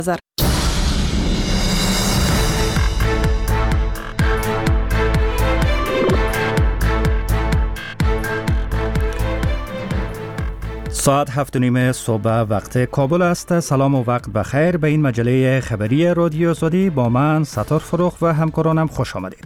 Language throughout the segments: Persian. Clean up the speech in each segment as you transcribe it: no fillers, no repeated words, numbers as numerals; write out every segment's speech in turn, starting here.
ساعت 7:30 صبح وقت کابل است. سلام و وقت بخیر به این مجله خبری رادیو آزادی با من ستار فروخ و همکارانم خوش آمدید.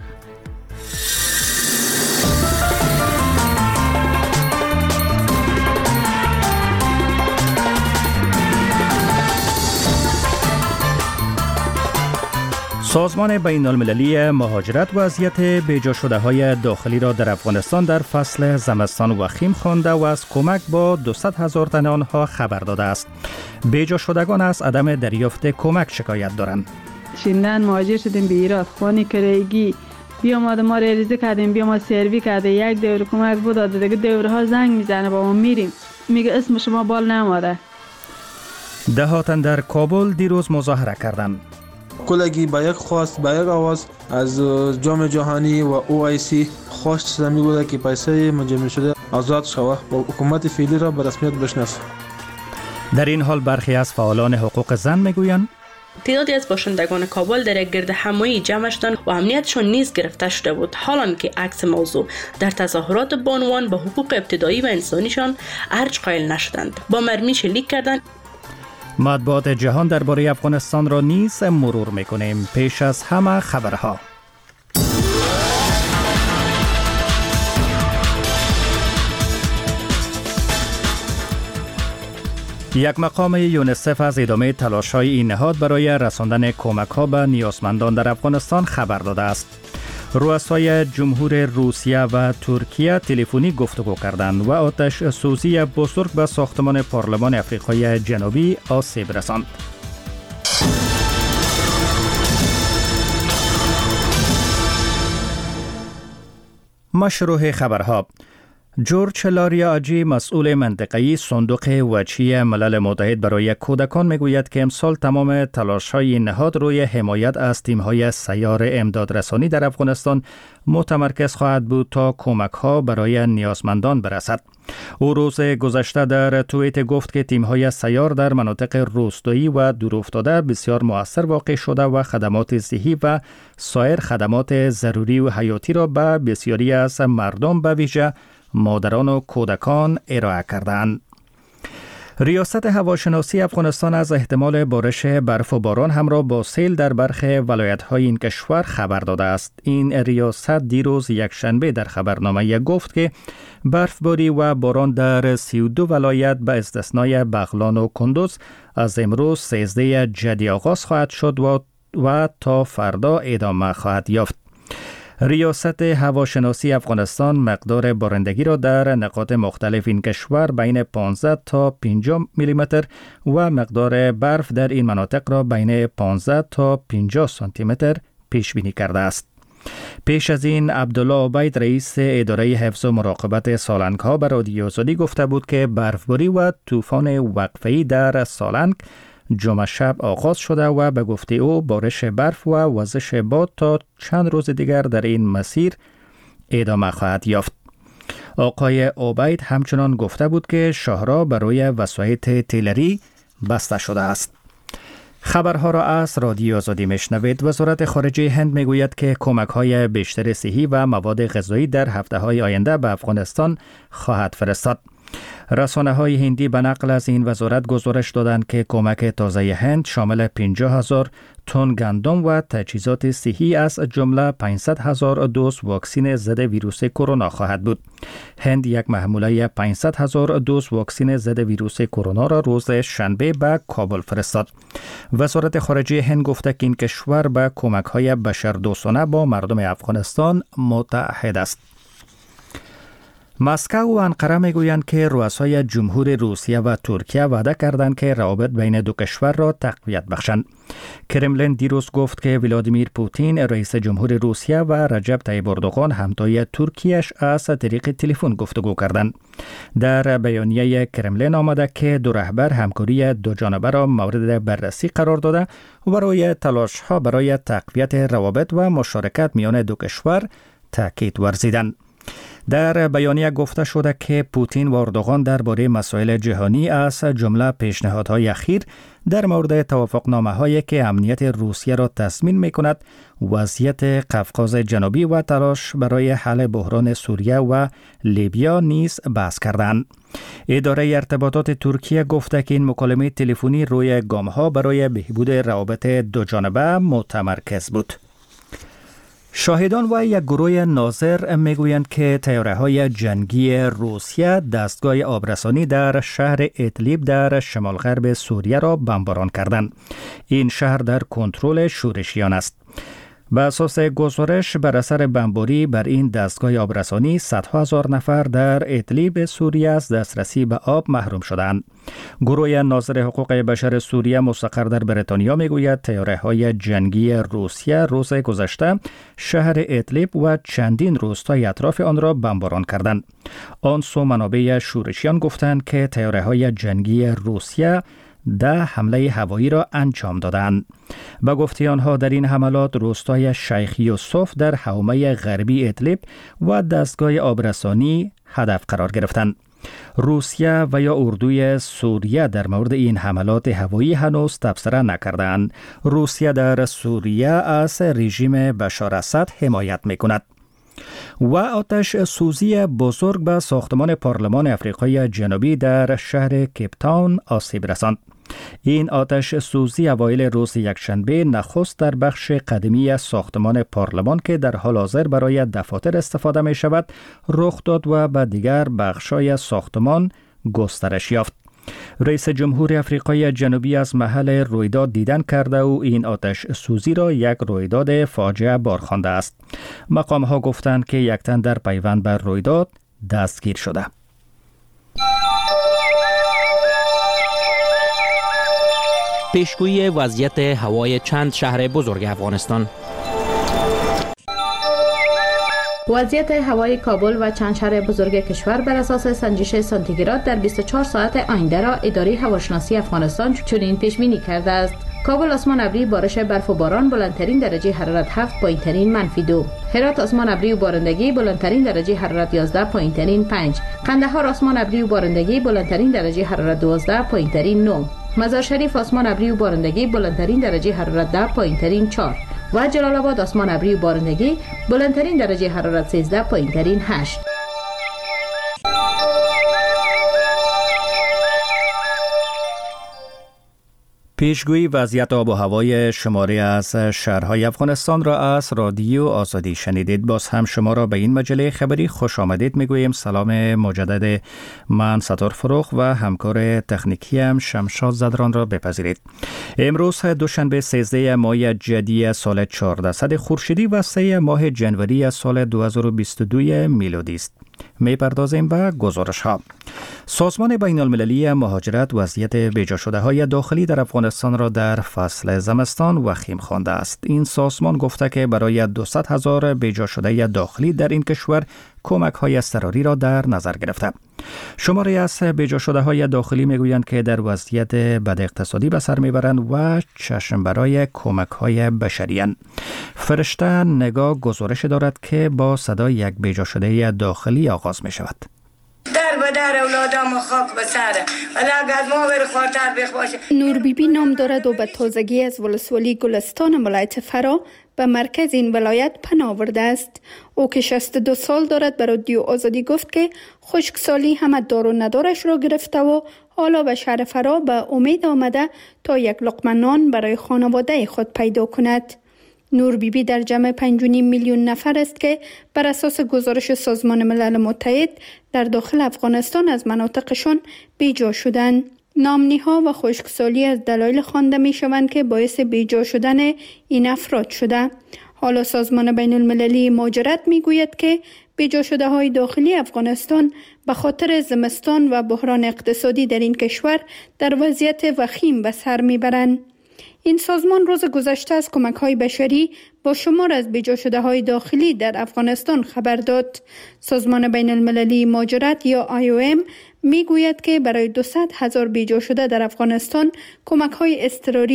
سازمان بین المللی مهاجرت وضعیت بیجا شده های داخلی را در افغانستان در فصل زمستان وخیم خوانده و از کمک با 200,000 تن آنها خبر داده است. بیجا شدگان از عدم دریافت کمک شکایت دارند. شیندن مهاجر شدیم به ایران، خانه کرایگی بیاماده ما ریزه کردیم، بیا ما سروی کرده، یک دور کمک بود داده، دیگه دورها زنگ میزنه با ما میریم میگه اسم شما بال نماده. دهاتن در کابل دیروز مظاهره کردند. کلگی با یک خواست با یک آواز از جام جهانی و OIC خواست شده می بوده که پیسه منجمد شده آزاد شود و حکومت فعلی را به رسمیت بشناسد. در این حال برخی از فعالان حقوق زن میگویند تعدادی از باشندگان کابل در یک گرد همایی جمع شدند و امنیتشان نیز گرفته شده بود، حالانکه عکس موضوع در تظاهرات بانوان به حقوق ابتدایی و انسانیشان ارج قائل نشدند، با مرمی شلیک کردند. مطبوعات جهان درباره افغانستان را نیز مرور میکنیم. پیش از همه خبرها. یک مقام یونیسف از ادامه تلاش‌های این نهاد برای رساندن کمک‌ها به نیازمندان در افغانستان خبر داده است. رؤسای جمهور روسیه و ترکیه تلفنی گفتگو کردند و آتش سوزی بزرگ به ساختمان پارلمان آفریقای جنوبی آسیب رساند. مشروع خبرها. جورج لاریاجی مسئول منطقه‌ای صندوق وجهی ملل متحد برای کودکان میگوید که امسال تمام تلاش‌های این نهاد روی حمایت از تیم‌های سیار امدادرسانی در افغانستان متمرکز خواهد بود تا کمک‌ها برای نیازمندان برسد. او روز گذشته در توییت گفت که تیم‌های سیار در مناطق روستایی و دورافتاده بسیار مؤثر واقع شده و خدمات صحی و سایر خدمات ضروری و حیاتی را به بسیاری از مردم به ویژه مادران و کودکان ارائه کردند. ریاست هواشناسی افغانستان از احتمال بارش برف و باران همراه با سیل در برخی ولایت‌های این کشور خبر داده است. این ریاست دیروز یکشنبه در خبرنامه گفت که برفباری و باران در 32 ولایت به استثنای بغلان و کندوز از امروز 13 جدی آغاز خواهد شد و تا فردا ادامه خواهد یافت. ریاست هواشناسی افغانستان مقدار بارندگی را در نقاط مختلف این کشور بین 15 تا 50 میلیمتر و مقدار برف در این مناطق را بین 15 تا 50 سانتی متر پیش بینی کرده است. پیش از این عبدالله عبید رئیس اداره حفظ و مراقبت سالنگ ها به رادیو آزادی گفته بود که برفباری و طوفان وقفه‌ای در سالنگ جمعه شب آغاز شده و به گفته او بارش برف و وزش باد تا چند روز دیگر در این مسیر ادامه خواهد یافت. آقای عبید همچنان گفته بود که شاهراه برای وسایط تیلری بسته شده است. خبرها را از رادیو آزادی میشنوید. وزارت خارجه هند میگوید که کمک‌های بیشتر صحی و مواد غذایی در هفته‌های آینده به افغانستان خواهد فرستاد. رسانه‌های هندی به نقل از این وزارت گزارش دادند که کمک تازه هند شامل 50,000 تن گندم و تجهیزات صحی از جمله 500,000 دوز واکسن ضد ویروس کرونا خواهد بود. هند یک محموله 500,000 دوز واکسن ضد ویروس کرونا را روز شنبه به کابل فرستاد. وزارت خارجه هند گفته که این کشور به کمک‌های بشردوستانه با مردم افغانستان متحد است. مسکو و انقره میگویند که رؤسای جمهور روسیه و ترکیه وعده کردند که روابط بین دو کشور را تقویت بخشند. کرملین دیروز گفت که ولادیمیر پوتین رئیس جمهور روسیه و رجب طیب اردوغان همتای ترکیه‌اش از طریق تلفن گفتگو کردند. در بیانیه کرملین آمده که دو رهبر همکاری دو جانبه را مورد بررسی قرار داده و برای تلاش‌ها برای تقویت روابط و مشارکت میان دو کشور تاکید ورزیدند. در بیانیه گفته شده که پوتین و اردوغان درباره مسائل جهانی از جمله پیشنهادهای اخیر در مورد توافقنامه‌هایی که امنیت روسیه را تضمین می‌کند، وضعیت قفقاز جنوبی و تلاش برای حل بحران سوریه و لیبیا نیز بحث کردند. اداره ارتباطات ترکیه گفته که این مکالمه تلفنی روی گام‌ها برای بهبود روابط دوجانبه متمرکز بود. شاهدان و یک گروه ناظر میگویند که طیاره‌های جنگی روسیه دستگاه آبرسانی در شهر ادلیب در شمال غرب سوریه را بمباران کردند. این شهر در کنترل شورشیان است. به اساس گزارش بر اثر بمباری بر این دستگاه آبرسانی صدها هزار نفر در ادلیب سوریه از دسترسی به آب محروم شدند. گروه ناظر حقوق بشر سوریه مستقر در بریتانیا میگوید طیاره‌های جنگی روسیه روز گذشته شهر ادلیب و چندین روستای اطراف آن را بمباران کردند. آن سو منابع شورشیان گفتند که طیاره‌های جنگی روسیه 10 حمله هوایی را انجام دادند. به گفته آنها در این حملات روستای شیخ یوسف در حومه غربی ادلیب و دستگاه آبرسانی هدف قرار گرفتند. روسیه و یا اردوی سوریه در مورد این حملات هوایی هنوز تبصره نکردند. روسیه در سوریه از رژیم بشار اسد حمایت می‌کند. و آتش سوزی بزرگ به ساختمان پارلمان آفریقای جنوبی در شهر کیپ تاون آسیب رساند. این آتش سوزی اوایل روز یکشنبه نخست در بخش قدیمی ساختمان پارلمان که در حال حاضر برای دفاتر استفاده می شود رخ داد و به دیگر بخش‌های ساختمان گسترش یافت. رئیس جمهور آفریقای جنوبی از محل رویداد دیدن کرده و این آتش سوزی را یک رویداد فاجعه بار خوانده است. مقام‌ها گفتند که یک تن در پیوند بر رویداد دستگیر شده. پیشگویی وضعیت هوای چند شهر بزرگ افغانستان. وضعیت هوای کابل و چند شهر بزرگ کشور بر اساس سنجش سانتیگراد در 24 ساعت آینده را اداره هواشناسی افغانستان چنین پیش بینی کرده است: کابل آسمان ابری، بارش برف و باران، بلندترین درجه حرارت 7، پایینترین -2. هرات آسمان ابری و بارندگی، بلندترین درجه حرارت 11، پایینترین 5. قندهار آسمان ابری و بارندگی، بلندترین درجه حرارت 12، پایینترین 9. مزار شریف آسمان ابری و بارندگی، بلندترین درجه حرارت 10، پایینترین 4. و جلال آباد آسمان ابری و بارندگی، بلندترین درجه حرارت 13، پایینترین 8. پیشگویی وضعیت آب و هوای شماری از شهرهای افغانستان را از رادیو آزادی شنیدید. باز هم شما را به این مجله خبری خوش آمدید میگوییم. سلام مجدد من ستار فروخ و همکار تکنیکی هم شمشاد زدران را بپذیرید. امروز دوشنبه 13 ماه جدی سال 1400 خورشیدی و 3 ماه جنوری سال 2022 میلادی است. میپردازیم به گزارش ها. سازمان بین المللی مهاجرت وضعیت بیجا شده های داخلی در افغانستان را در فصل زمستان وخیم خوانده است. این سازمان گفته که برای 200,000 بیجا شده داخلی در این کشور کمک های اضطراری را در نظر گرفته. شماری از بیجا شده های داخلی میگویند که در وضعیت بد اقتصادی به سر میبرند و چشم برای کمک های بشری‌اند. فرشته نگاه گزارش دارد که با صدای یک بیجا شده داخلی آغاز می شود. در به در اولادم خاک به سره ولی اگر ما بر خاطر بخواشه. نور بیبی نام دارد و به تازگی از ولسوالی گلستان ولایت فرا به مرکز این ولایت پناه آورده است. او که 62 سال دارد به رادیو آزادی گفت که خشکسالی همه دار و ندارش را گرفته و حالا به شهر فرا به امید آمده تا یک لقمه نان برای خانواده خود پیدا کند. نور بیبی در جمع 5.5 میلیون نفر است که بر اساس گزارش سازمان ملل متحد در داخل افغانستان از مناطقشان بیجا شدند. نامنی‌ها و خشکسالی از دلایل خوانده می‌شوند که باعث بیجا شدن این افراد شده. حالا سازمان بین المللی مهاجرت می‌گوید که بیجا شده های داخلی افغانستان به خاطر زمستان و بحران اقتصادی در این کشور در وضعیت وخیم به سر می‌برند. این سازمان روز گذشته از کمک‌های بشری با شمار از بیجا شده های داخلی در افغانستان خبر داد. سازمان بین المللی مهاجرت یا IOM میگوید که برای 200,000 بیجا شده در افغانستان کمک‌های اضطراری را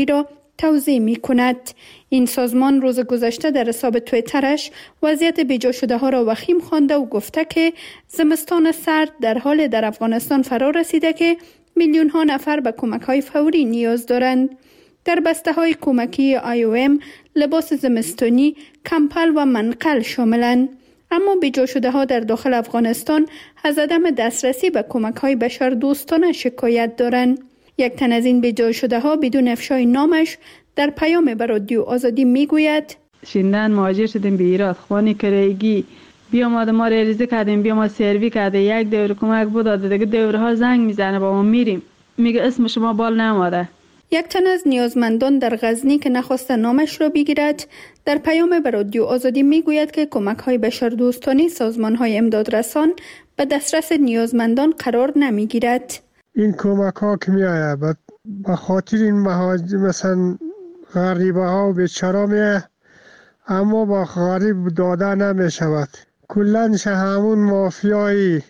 توضیح می کند. این سازمان روز گذشته در حساب تویترش وضعیت بیجا شده ها را وخیم خوانده و گفته که زمستان سرد در حال در افغانستان فرا رسیده که میلیون ها نفر به کمک های فوری نیاز دارند. در بسته های کمکی IOM لباس زمستانی، کمپل و منقل شاملند. اما بیجا شده ها در داخل افغانستان از عدم دسترسی به کمک های بشر دوستانه شکایت دارند. یک تن از این بیجا شده ها بدون افشای نامش در پیام به رادیو آزادی میگوید: شیندن مهاجر شدیم به ایران، خانه کرایگی بیامد ما ریلیزه کردیم، بیامد سروی کرده، یک دور کمک بود داده، دیگه دورها زنگ میزنه با ما میریم، میگه اسم شما بال نماده. یک تن از نیازمندان در غزنی که نخواست نامش را بگیرد در پیام به رادیو آزادی میگوید که کمک های بشردوستانه سازمان های امدادرسان به دسترس نیازمندان قرار نمیگیرد. این کمک ها که می آید به خاطر این مهاجر مثلا غریبه ها و بیچاره می، اما با غریب داده نمی شود. کلنش همون مافیای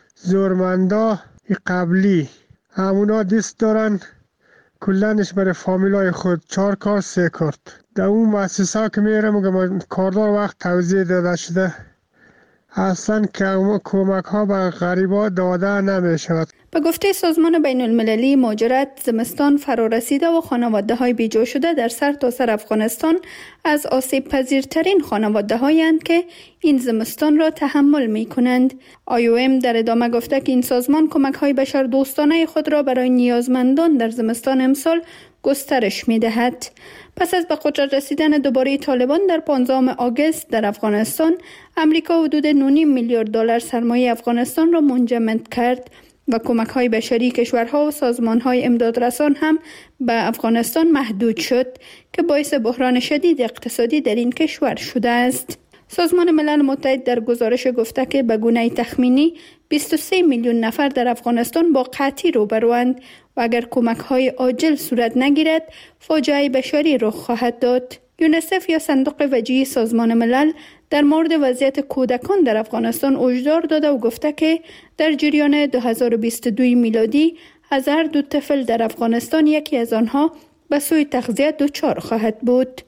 زورمندا قبلی همونا دست دارن، کلنش برای فامیلای خود 4 کار 3 کارت. در اون مؤسسه که میرم کاردار وقت توضیح داده شده اصلا که کمک ها به غریبا داده نمی شود. به گفته سازمان بین المللی مهاجرت، زمستان فرا رسیده و خانواده های بیجا شده در سرتاسر افغانستان از آسیب پذیرترین خانواده هایند که این زمستان را تحمل می کنند. IOM در ادامه گفته که این سازمان کمک های بشر دوستانه خود را برای نیازمندان در زمستان امسال گسترش می دهد. پس از به قدرت رسیدن دوباره طالبان در 15 آگوست در افغانستان، امریکا حدود 9.5 میلیارد دلار سرمایه افغانستان را منجمد کرد و کمک های بشری کشورها و سازمان های امدادرسان هم به افغانستان محدود شد که باعث بحران شدید اقتصادی در این کشور شده است. سازمان ملل متحد در گزارش گفته که به گونه تخمینی 23 میلیون نفر در افغانستان با قحطی روبروند و اگر کمک های عاجل صورت نگیرد فاجعه بشری رخ خواهد داد. یونیسف یا صندوق وجیه سازمان ملل در مورد وضعیت کودکان در افغانستان هشدار داده و گفته که در جریان 2022 میلادی از هر 2 طفل در افغانستان یکی از آنها به سوی تغذیه دچار خواهد بود.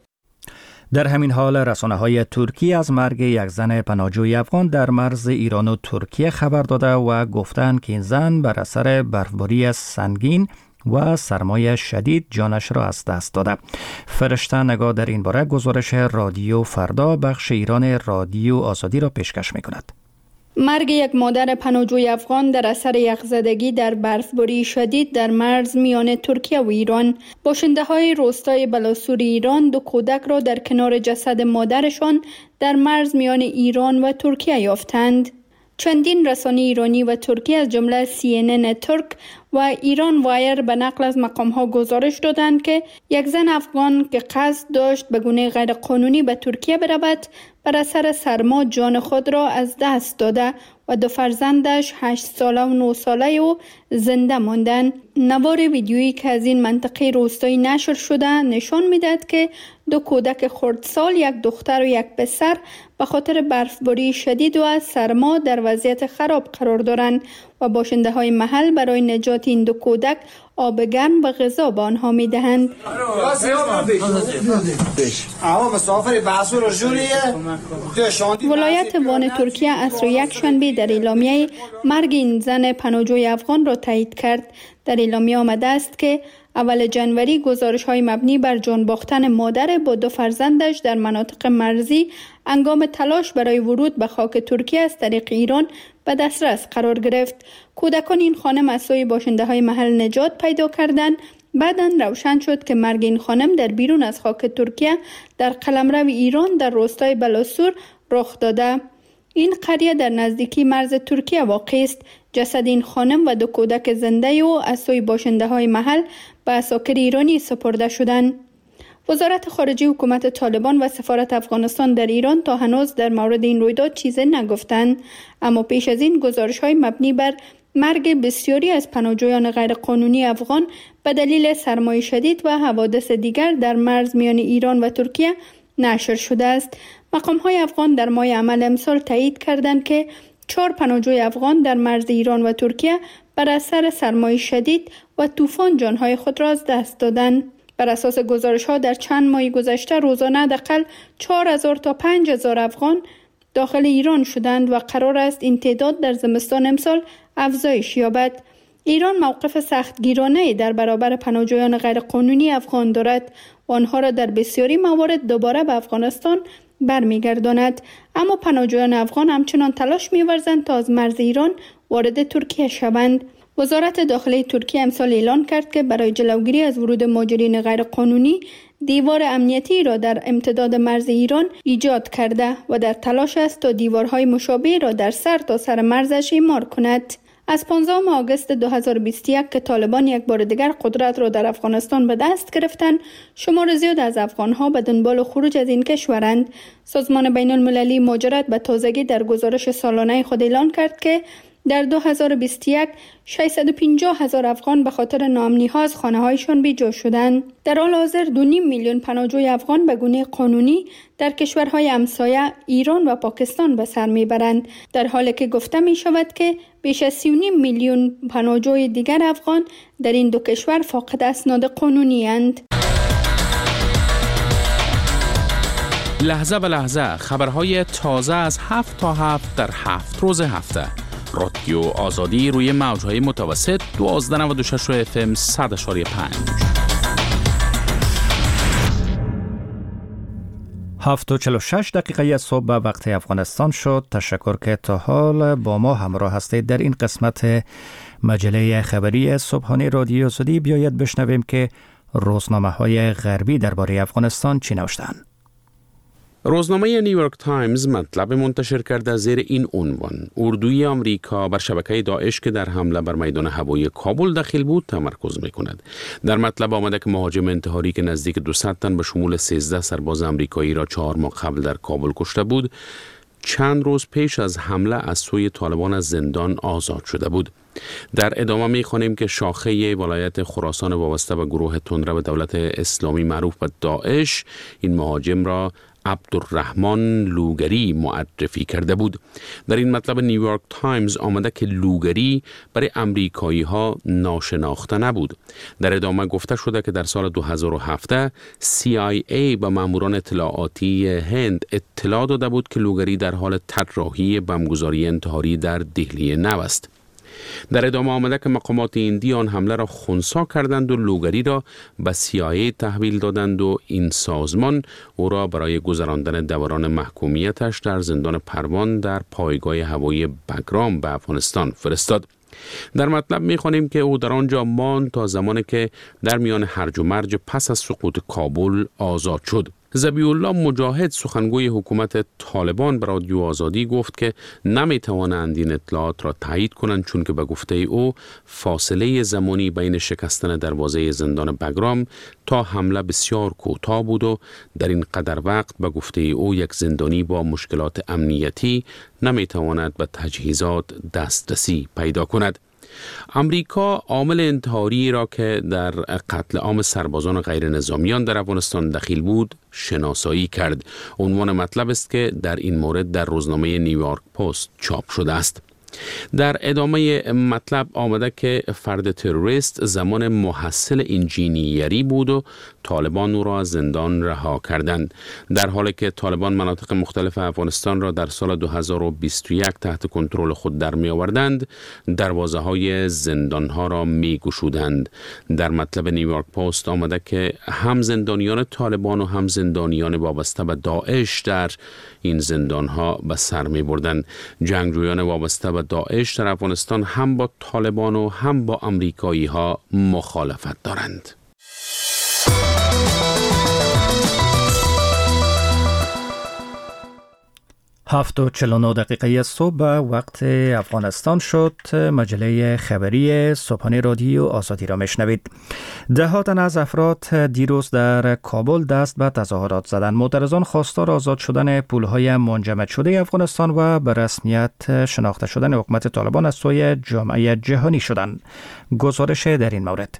در همین حال رسانه‌های ترکی از مرگ یک زن پناهجوی افغان در مرز ایران و ترکیه خبر داده و گفتند که این زن بر اثر برفباری سنگین و سرمای شدید جانش را از دست داده. فرشته نگاه در این باره گزارش رادیو فردا بخش ایران رادیو آزادی را پیشکش می‌کند. مرگ یک مادر پناهجوی افغان در اثر یخزدگی در برفباری شدید در مرز میان ترکیه و ایران. باشنده‌های روستای بلاسور ایران 2 کودک را در کنار جسد مادرشان در مرز میان ایران و ترکیه یافتند. چندین رسانه ایرانی و ترکی از جمله CNN ترک و ایران وایر به نقل از مقام‌ها گزارش دادند که یک زن افغان که قصد داشت به گونه غیرقانونی به ترکیه برود بر اثر سرما جان خود را از دست داده و 2 فرزندش 8 ساله و 9 ساله و زنده ماندند. نوار ویدیویی که از این منطقه روستایی نشر شده نشان می‌دهد که 2 کودک خردسال، یک دختر و یک پسر به خاطر برفباری شدید و از سرما در وضعیت خراب قرار دارند و باشنده‌های محل برای نجات این 2 کودک آب گرم و غذا به آنها می‌دهند. ولایت وان ترکیه عصر یکشنبه در اعلامیه مرگ این زن پناهجوی افغان را تایید کرد. در اعلامیه آمده است که اول جنوری گزارش‌های مبنی بر جان باختن مادر با 2 فرزندش در مناطق مرزی هنگام تلاش برای ورود به خاک ترکیه از طریق ایران به دسترس قرار گرفت. کودکان این خانم از سوی باشنده‌های محل نجات پیدا کردند. بعداً روشن شد که مرگ این خانم در بیرون از خاک ترکیه در قلمرو ایران در روستای بلاسور رخ داده. این قریه در نزدیکی مرز ترکیه واقع است. جسد این خانم و 2 کودک زنده و از سوی باشنده‌های محل به عساکر ایرانی سپرده شدند. وزارت خارجه حکومت طالبان و سفارت افغانستان در ایران تا هنوز در مورد این رویداد چیزی نگفتند، اما پیش از این گزارش‌های مبنی بر مرگ بسیاری از پناهجویان غیرقانونی افغان به دلیل سرمای شدید و حوادث دیگر در مرز میان ایران و ترکیه نشر شده است. مقام‌های افغان در ماه عمل امسال تایید کردند که 4 پناهجوی افغان در مرز ایران و ترکیه بر اثر سرمای شدید و طوفان جانهای خود را از دست دادند. بر اساس گزارش‌ها در چند ماه گذشته روزانه حداقل 4000 تا 5000 افغان داخل ایران شدند و قرار است این تعداد در زمستان امسال افزایش یابد. ایران موقف سختگیرانه در برابر پناهجویان غیرقانونی افغان دارد و آنها را در بسیاری موارد دوباره به افغانستان برمیگرداند، اما پناهجویان افغان همچنان تلاش می‌ورزند تا از مرز ایران وارد ترکیه شوند. وزارت داخلی ترکیه امسال اعلان کرد که برای جلوگیری از ورود مهاجرین غیرقانونی دیوار امنیتی را در امتداد مرز ایران ایجاد کرده و در تلاش است تا دیوارهای مشابه را در سر تا سر مرزش اعمار کند. از 15 آگوست 2021 که طالبان یک بار دیگر قدرت را در افغانستان به دست گرفتند، شمار زیاد از افغانها به دنبال خروج از این کشورند. سازمان بین المللی مهاجرت به تازگی در گزارش سالانه خود اعلان کرد که در 2021 650,000 افغان به خاطر ناامنی‌ها از خانه‌هایشان بی‌جا شدند. در حال حاضر 2.5 میلیون پناهجوی افغان به گونه قانونی در کشورهای همسایه ایران و پاکستان به سر میبرند، در حالی که گفته می شود که بیش از 3.5 میلیون پناهجوی دیگر افغان در این دو کشور فاقد اسناد قانونی اند. لحظه به لحظه خبرهای تازه از 7 تا 7 در 7 روز هفته. رادیو آزادی روی موجهای متوسط 1296 FM 100.5. 7:46 دقیقه از صبح به وقت افغانستان شد. تشکر که تا حال با ما همراه هستید. در این قسمت مجله خبری صبحانه رادیو آزادی بیایید بشنویم که روزنامه‌های غربی درباره افغانستان چی نوشتند. روزنامه نیویورک تایمز مطلب منتشر کرده زیر این عنوان: اردوی آمریکا بر شبکه داعش که در حمله بر میدان هوایی کابل دخیل بود تمرکز می‌کند. در مطلب آمده که مهاجم انتحاری که نزدیک 200 تن به شمول 13 سرباز آمریکایی را 4 ماه قبل در کابل کشته بود، چند روز پیش از حمله از سوی طالبان از زندان آزاد شده بود. در ادامه می‌خوانیم که شاخه ولایت خراسان وابسته به گروه تندرو دولت اسلامی معروف به داعش این مهاجم را عبدالرحمن لوگری معرفی کرده بود. در این مطلب نیویورک تایمز آمده که لوگری برای امریکایی ها ناشناخته نبود. در ادامه گفته شده که در سال 2017 CIA به ماموران اطلاعاتی هند اطلاع داده بود که لوگری در حال طراحی بمبگذاری انتحاری در دهلی نو است. در ادامه آمده که مقامات هندی آن حمله را خنثی کردند و لوگری را به CIA تحویل دادند و این سازمان او را برای گذراندن دوران محکومیتش در زندان پروان در پایگاه هوایی بگرام به افغانستان فرستاد. در مطلب می‌خوانیم که او در آنجا ماند تا زمانی که در میان هرج و مرج پس از سقوط کابل آزاد شد. ذبیح الله مجاهد سخنگوی حکومت طالبان به رادیو آزادی گفت که نمی‌توانند این اطلاعات را تایید کنند، چون که به گفته او فاصله زمانی بین شکستن دروازه زندان بگرام تا حمله بسیار کوتاه بود و در این قدر وقت به گفته او یک زندانی با مشکلات امنیتی نمی‌تواند به تجهیزات دسترسی پیدا کند. امریکا عامل انتحاری را که در قتل عام سربازان غیر نظامیان در افغانستان دخیل بود شناسایی کرد. عنوان مطلب است که در این مورد در روزنامه نیویورک پست چاپ شده است. در ادامه مطلب آمده که فرد تروریست زمان محصل انجینیری بود و طالبان او را از زندان رها کردند. در حالی که طالبان مناطق مختلف افغانستان را در سال 2021 تحت کنترل خود در می آوردند، دروازه های زندان ها را می گشودند. در مطلب نیویورک پست آمده که هم زندانیان طالبان و هم زندانیان وابسته به داعش در این زندان ها به سر می بردند. جنگجویان وابسته به داعش در افغانستان هم با طالبان و هم با امریکایی ها مخالفت دارند. 7:49 دقیقه صبح وقت افغانستان شد. مجله خبری صبحانه رادیو آزادی را میشنوید. دهها تن از افراد دیروز در کابل دست به تظاهرات زدند. معترضان خواستار آزاد شدن پولهای منجمد شده افغانستان و به رسمیت شناخته شدن حکومت طالبان از سوی جامعه جهانی شدند. گزارش در این مورد.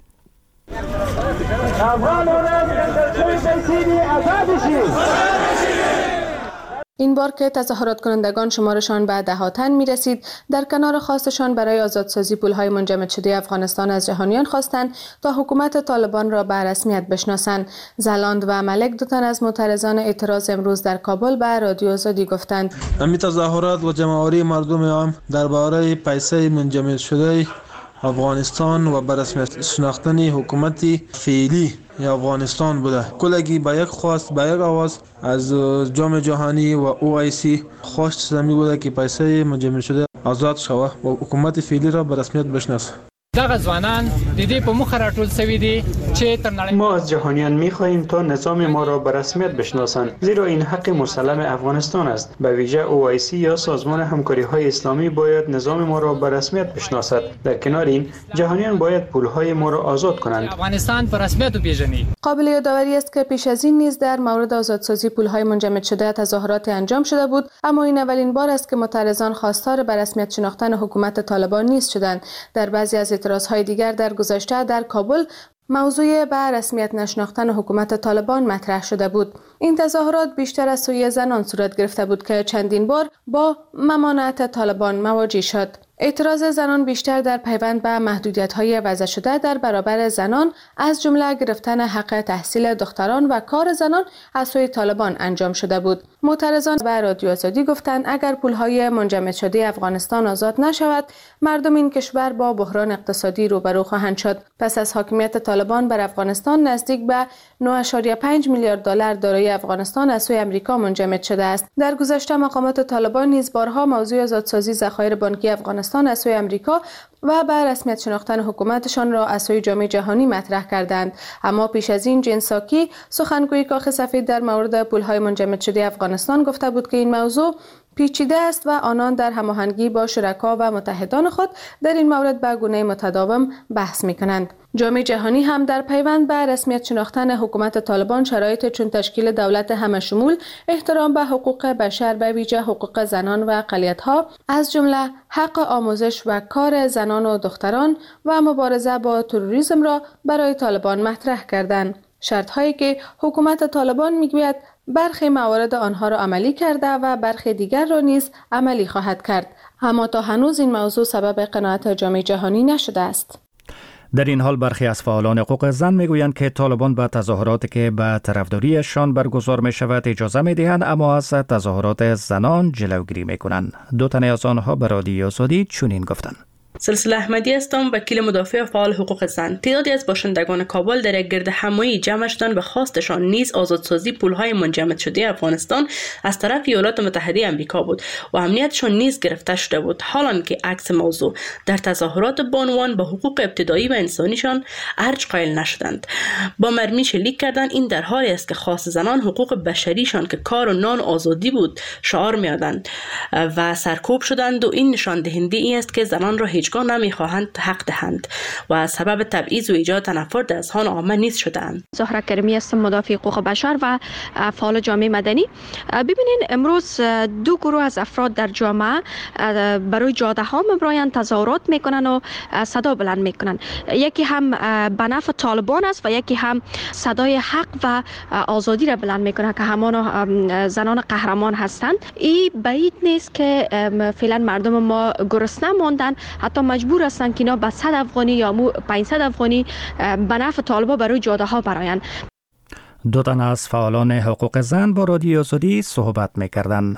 این بار که تظاهرات کنندگان شمارشان به ده‌ها تن می‌رسید، در کنار خواستشان برای آزادسازی پول‌های منجمد شده افغانستان از جهانیان خواستند تا حکومت طالبان را به رسمیت بشناسند. زلاند و ملک دو تن از معترضان اعتراض امروز در کابل به رادیو آزادی گفتند همین تظاهرات و جمع‌آوری مردم عام درباره پیسه منجمد شده افغانستان و به رسمیت شناختن حکومت فعلی افغانستان بوده. کلگی با یک خواست، با یک آواز از جام جهانی و OIC خواست شده بوده که پیسه منجمد شده آزاد شود و حکومت فعلی را به رسمیت بشناسه. دغه ځوانان د دې په مخ راټول شوي دي چې تر نړۍ ما از جهانیان می‌خواهیم تا نظام ما را به رسمیت بشناسند، زیرا این حق مسلم افغانستان است. به ویژه OIC یا سازمان همکاری‌های اسلامی باید نظام ما را به رسمیت بشناسد. در کنار این جهانیان باید پول‌های ما را آزاد کنند. افغانستان په رسمیت وپیژني. قابل یادآوری است که پیش از این نیز در مورد آزادسازی پول‌های منجمد شده تظاهرات انجام شده بود، اما این اولین بار است که معترضان خواستار به رسمیت شناختن حکومت طالبان نیز شدند. در بعضی از اعتراضهای دیگر در گذشته در کابل موضوع به رسمیت نشناختن حکومت طالبان مطرح شده بود. این تظاهرات بیشتر از سوی زنان صورت گرفته بود که چندین بار با ممانعت طالبان مواجه شد. اعتراض زنان بیشتر در پیوند به محدودیت‌های وضع شده در برابر زنان از جمله گرفتن حق تحصیل دختران و کار زنان از سوی طالبان انجام شده بود. معترضان به رادیو آزادی گفتند اگر پول‌های منجمد شده افغانستان آزاد نشود، مردم این کشور با بحران اقتصادی روبرو خواهند شد. پس از حاکمیت طالبان بر افغانستان نزدیک به 9.5 میلیارد دلار دارایی افغانستان از سوی آمریکا منجمد شده است. در گذشته مقامات طالبان نیز بارها موضوع آزادسازی ذخایر بانکی افغانستان از سوی آمریکا و به رسمیت شناختن حکومتشان را از سوی جامعه جهانی مطرح کردند. اما پیش از این جین ساکی سخنگوی کاخ سفید در مورد پول‌های منجمد شده افغانستان گفته بود که این موضوع پیچیده است و آنان در هماهنگی با شرکا و متحدان خود در این مورد به گونه متداوم بحث می‌کنند. جامعه جهانی هم در پیوند به رسمیت شناختن حکومت طالبان شرایط چون تشکیل دولت همه‌شمول، احترام به حقوق بشر به ویژه حقوق زنان و اقلیت‌ها از جمله حق آموزش و کار زنان و دختران و مبارزه با تروریسم را برای طالبان مطرح کردند. شرط‌هایی که حکومت طالبان می‌گوید برخی موارد آنها را عملی کرده و برخی دیگر را نیز عملی خواهد کرد، اما تا هنوز این موضوع سبب قناعت جامعه جهانی نشده است. در این حال برخی از فعالان حقوق زن میگویند که طالبان به تظاهراتی که به طرفداریشان برگزار می شود اجازه می دهند، اما از تظاهرات زنان جلوگیری می کنند. دو تن از آنها به رادیو آزادی چنین گفتند. سلسله احمدی هستم، وکیل مدافع و فعال حقوق زن. تعدادی از باشندگان کابل در یک گرد همایی جمع شدند به خواستشان نیز آزادسازی پول‌های منجمد شده افغانستان از طرف ایالات متحده آمریکا بود و امنیتشان نیز گرفته شده بود، حالانکه عکس موضوع در تظاهرات بانوان به حقوق ابتدایی و انسانیشان ارج قائل نشدند. با مرمی شلیک کردند. این در حالی است که خواست زنان حقوق بشریشان که کار و نان آزادی بود شعار می‌دادند و سرکوب شدند و این نشان دهنده این است که زنان را هیچگاه نمیخواهند حق دهند و سبب تبعیض و ایجاد تنفر در اذهان عامه نیز شدند. زهره کریمی هستم، مدافع حقوق بشر و فعال جامعه مدنی. ببینین امروز دو گروه از افراد در جامعه برای جاده ها میبرایند، تظاهرات میکنن و صدا بلند میکنن. یکی هم به نفع طالبان است و یکی هم صدای حق و آزادی را بلند میکنه که همان زنان قهرمان هستند. این بعید نیست که فعلا مردم ما گرسنه ماندن، حتی مجبور هستند که اینا به 100 افغانی یا 500 افغانی به نفع طالبان برای جاده ها برایند. دو تن از فعالان حقوق زن با رادیو آزادی صحبت می‌کردند.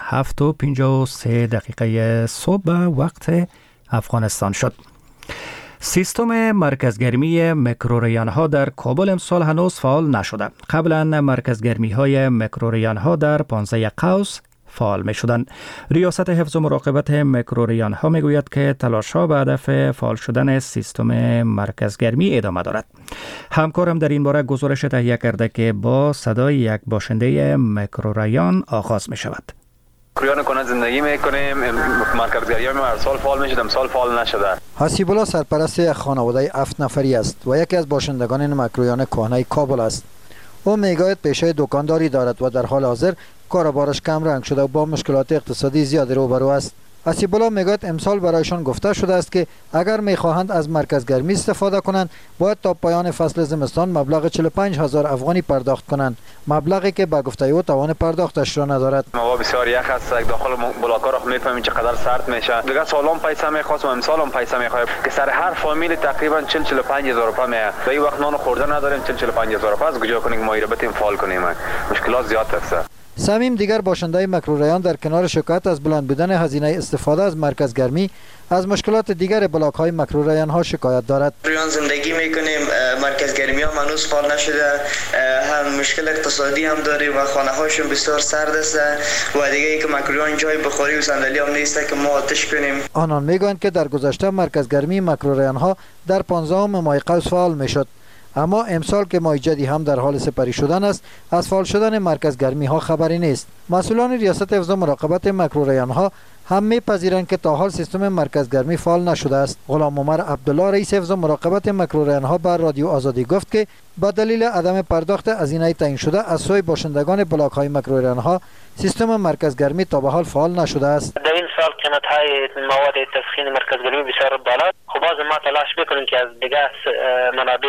7:53 صبح وقت افغانستان شد. سیستم مرکزگرمی میکروریان‌ها در کابل امسال هنوز فعال نشده. قبلا مرکزگرمی‌های میکروریان‌ها در 15 قوس فعال می شدند. ریاست حفظ و مراقبت میکروریان‌ها می گوید که تلاش‌ها به هدف فعال شدن سیستم مرکزگرمی ادامه دارد. همکارم در این باره گزارش تهیه کرده که با صدای یک باشنده میکروریان آغاز می شود. میکروریان کنند زندگی میکنیم، مرکزگرمی هر سال فعال می شد، امسال فعال نشده. حسیب الله سرپرست یک خانواده 7 نفری است و یکی از باشندگان این میکروریان کهنه کابل است. او میگوید پیشه دکانداری دارد و در حال حاضر کاروبارش کم رنگ شده و با مشکلات اقتصادی زیادی روبرو است. اسیبولا میگوید امسال برایشان گفته شده است که اگر میخواهند از مرکز گرمی استفاده کنند باید تا پایان فصل زمستان مبلغ 45,000 افغانی پرداخت کنند، مبلغی که به گفته او توان پرداختش را ندارد. هوا بسیار یخ است، داخل بلاک‌ها را میفهمیم چقدر سرد میشه. دیگه سالم پیسه میخواست و امسال هم پیسه میخواد که سر هر فامیل تقریبا 45,000 روپیه میاد. به این وقت نان خورده نداریم، 45,000 روپیه از کجا کنیم ما بتیم فعال کنیم؟ مشکلات زیاد است. سمیم دیگر باشنده مکروریان در کنار شکایت از بلند بودن هزینه استفاده از مرکز گرمی از مشکلات دیگر بلاک های مکروریان ها شکایت دارد. ریان زندگی میکنیم، مرکز گرمی ها هنوز فعال نشده، هم مشکل اقتصادی هم داریم و خانه هاشون بسیار سرد است و دیگه ای که مکروریان جای بخاری و صندلی هم نیست که ما آتش کنیم. آنان میگویند که در گذشته مرکز گرمی مکروریان ها در 15 ماه قوس فعال میشد، اما امسال که ماه جدی هم در حال سپری شدن است از فعال شدن مرکز گرمی ها خبری نیست. مسئولان ریاست حفظ و مراقبت مکروریان ها هم میپذیرند که تا حال سیستم مرکز گرمی فعال نشده است. غلام عمر عبدالله رئیس حفظ و مراقبت مکروریان ها بر رادیو آزادی گفت که با دلیل عدم پرداخت هزینه تعیین شده از سوی باشندگان بلاک های مکروریان ها سیستم مرکز گرمی تا به حال فعال نشده است. در این سال قیمت های مواد تسخین مرکز گرمی بسیار بالا. خب باز ما تلاش میکنیم که از دیگه منابع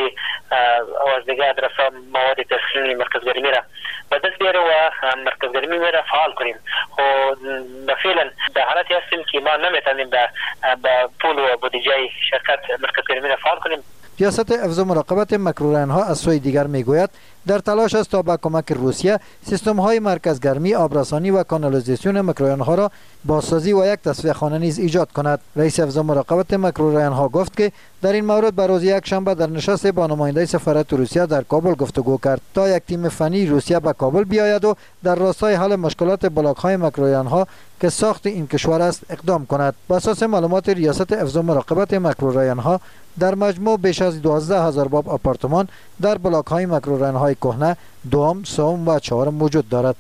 و از دیگه ادرسا مواد تسخین مرکز گرمی را به دست بیاره و مرکز گرمی را فعال کنیم. خب فعلا در حالتی هستیم که ما نمیتونیم به پول و بودجه شرکت مرکز گرمی را فعال کنیم. ریاست حفظ و مراقبت مکروریان ها از سوی دیگر میگوید در تلاش است تا با کمک روسیه سیستم های مرکز گرمی، آبرسانی و کانالیزاسیون مکروریان ها را بازسازی و یک تصفیه خانه نیز ایجاد کند. رئیس حفظ و مراقبت مکروریان ها گفت که در این مورد به روز یک شنبه در نشست با نماینده سفارت روسیه در کابل گفتگو کرد تا یک تیم فنی روسیه به کابل بیاید و در راستای حل مشکلات بلاک های مکروریان ها که ساخت این کشور است اقدام کند. بر اساس معلومات ریاست حفظ و مراقبت مکروریان ها در مجموع بیش از 12,000 باب آپارتمان در بلاک های مکروریان های کهنه، دوم، سوم و چهارم وجود دارد.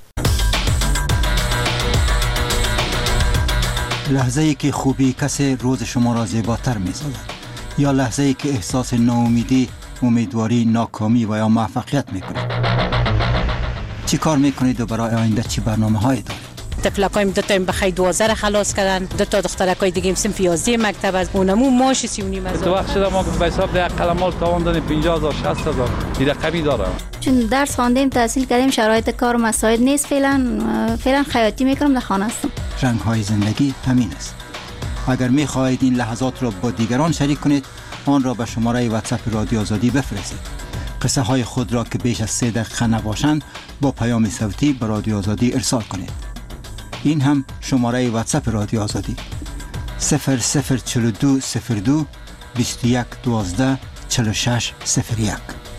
لحظه ای که خوبی کسی روز شما را زیباتر می سازد یا لحظه ای که احساس ناامیدی، امیدواری، ناکامی و یا موفقیت می کنید. چی کار می کنید و برای آینده چی برنامه هایی دارید؟ طفلکایم دو تا بخیر 12 خلاص کردن، دو تا دخترکای دیگه صنف 11 مکتب از اونمو ماش 39,000. تو وقت شده ما به حساب ده قلمال تاوان دادیم 50,000 60,000 این رقمی داره. چون درس خواندیم، تحصیل کردیم، شرایط کار مساعد نیست، فعلا خیاطی میکنم، در خانه هستم. رنگ های زندگی همین است. اگر می خواهید این لحظات را با دیگران شریک کنید، آن را به شماره واتساپ رادیو آزادی بفرستید. قصه های خود را که بیش از 3 دقیقه نباشند با پیام صوتی به رادیو آزادی ارسال کنید. این هم شماره واتساپ رادیو آزادی 0042 02 21 12 46 01.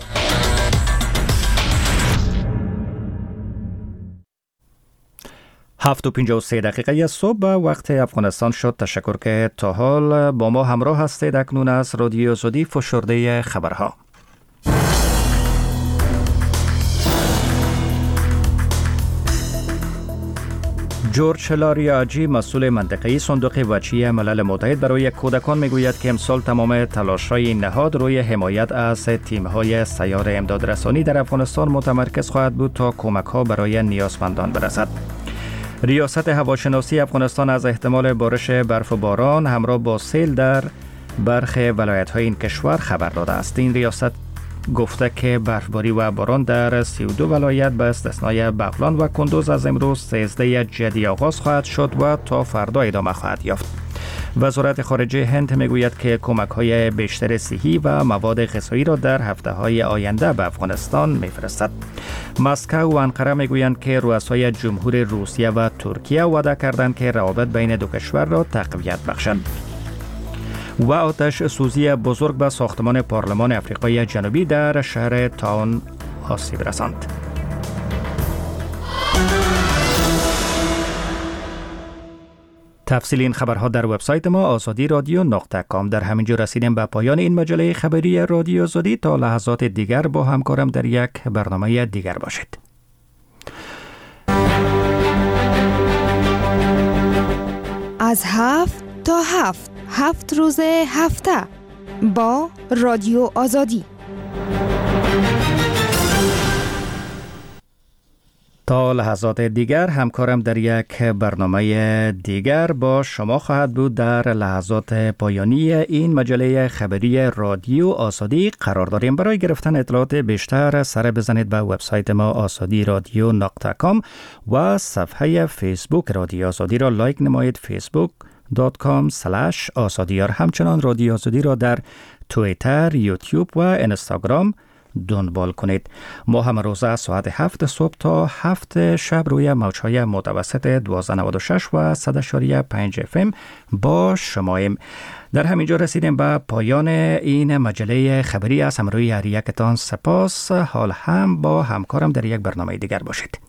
هفت و 53 دقیقه صبح وقت افغانستان شد. تشکر که تا حال با ما همراه هستید. اکنون از رادیو آزادی فشرده خبرها. جورج لاریاجی مسئول منطقه‌ای صندوق وجهی ملل متحد برای کودکان میگوید که امسال تمام تلاش‌های این نهاد روی حمایت از تیم‌های سیار امدادرسانی در افغانستان متمرکز خواهد بود تا کمک‌ها برای نیازمندان برسد. ریاست هواشناسی افغانستان از احتمال بارش برف و باران همراه با سیل در برخی ولایت‌های این کشور خبر داده است. این ریاست گفته که برفباری و باران در 32 ولایت به استثنای بغلان و کندوز از امروز 13 جدی آغاز خواهد شد و تا فردا ادامه خواهد یافت. وزارت خارجه هند میگوید که کمک‌های بیشتر صحی و مواد غذایی را در هفته‌های آینده به افغانستان می‌فرستد. مسکو و انقره میگویند که رؤسای جمهور روسیه و ترکیه وعده کردند که روابط بین دو کشور را تقویت بخشند. و آتش سوزی بزرگ به ساختمان پارلمان آفریقای جنوبی در شهر تاون آسیب رساند. تفصیل این خبرها در وبسایت ما azadi.radio.com. در همینجا رسیدیم به پایان این مجله خبری رادیو آزادی. تا لحظات دیگر با همکارم در یک برنامه دیگر باشید. از 7 تا 7 روز هفته با رادیو آزادی. تا لحظات دیگر همکارم در یک برنامه دیگر با شما خواهد بود. در لحظات پایانی این مجله خبری رادیو آزادی قرار داریم. برای گرفتن اطلاعات بیشتر سر بزنید به وبسایت ما azadi.radio.com و صفحه فیسبوک رادیو آزادی را لایک نمایید، facebook.com/azadi. همچنان رادیو آزادی را در توییتر، یوتیوب و اینستاگرام دنبال کنید. ما هم روزه ساعت 7 صبح تا 7 شب روی موج‌های متوسط 1296 و 100.5 FM با شماییم. در همینجا رسیدیم به پایان این مجله خبری. از همراهی هر یکتان سپاس. حال هم با همکارم در یک برنامه دیگر باشید.